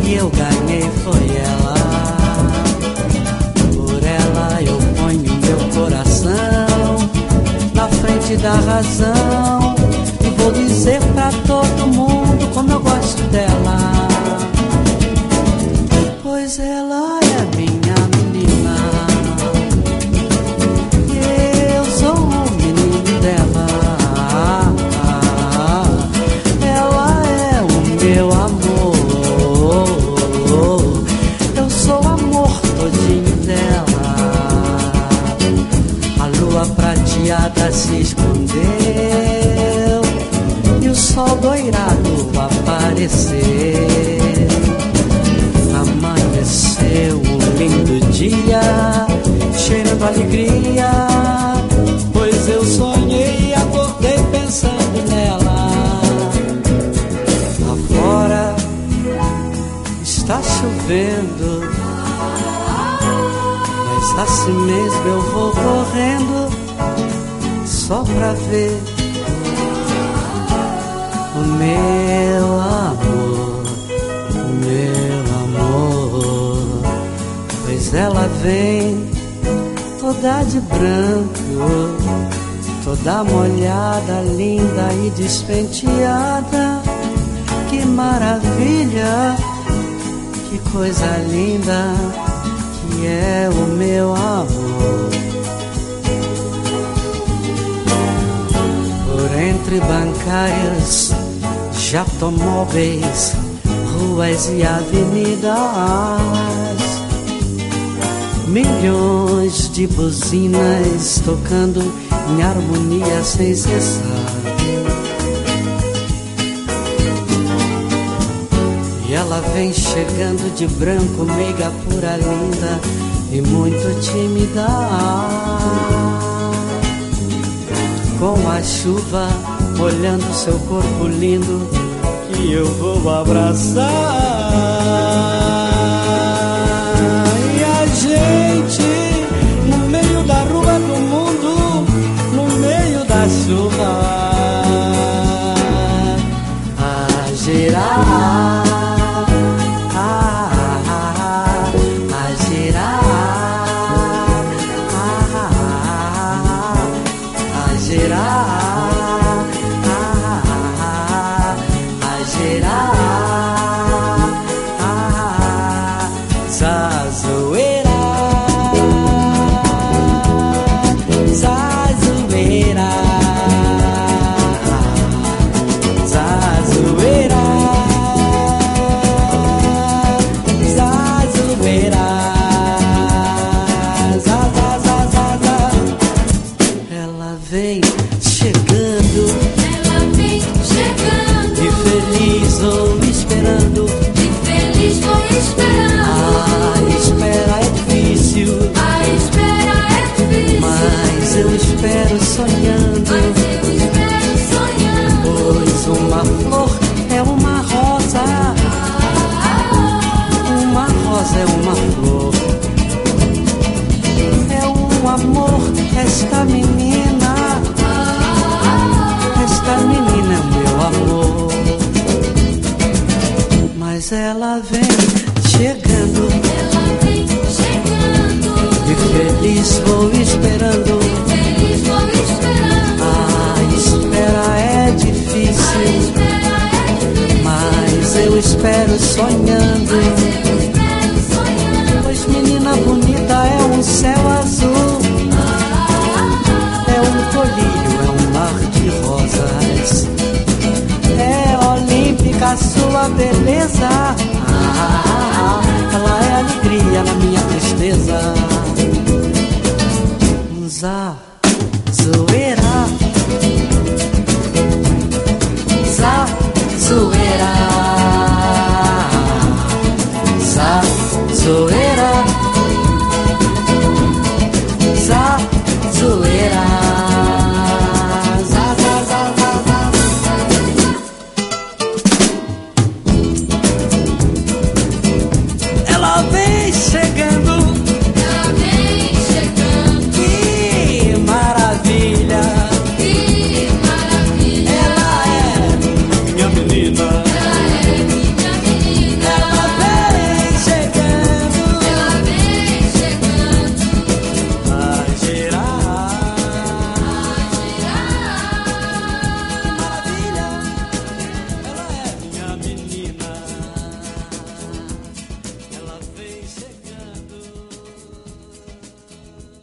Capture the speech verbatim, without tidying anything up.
e eu ganhei foi ela. Por ela eu ponho meu coração na frente da razão e vou dizer pra todo mundo como eu gosto dela. Pois ela é minha menina e eu sou o menino dela. Ela é o meu amor, eu sou o amor todinho dela. A lua prateada se escondeu e o sol doirado apareceu. Amanheceu um lindo dia, cheirando alegria, pois eu sonhei e acordei pensando nela. Lá fora está chovendo, mas assim mesmo eu vou correndo só pra ver o meu amor, o meu amor. Pois ela vem toda de branco, toda molhada, linda e despenteada. Que maravilha, que coisa linda que é o meu amor. Por entre bancários, de automóveis, ruas e avenidas, milhões de buzinas tocando em harmonia sem cessar. E ela vem chegando de branco, meiga, pura, linda e muito tímida. Com a chuva molhando seu corpo lindo, que eu vou abraçar. E a gente no meio da rua do mundo, no meio da chuva, a girar. É uma flor, é um amor, esta menina, esta menina é meu amor. Mas ela vem chegando, ela vem chegando, e feliz vou esperando, e feliz vou esperando. A espera é difícil, a espera é difícil, mas eu espero sonhando. Menina bonita, é um céu azul, é um colírio, é um mar de rosas, é olímpica sua beleza,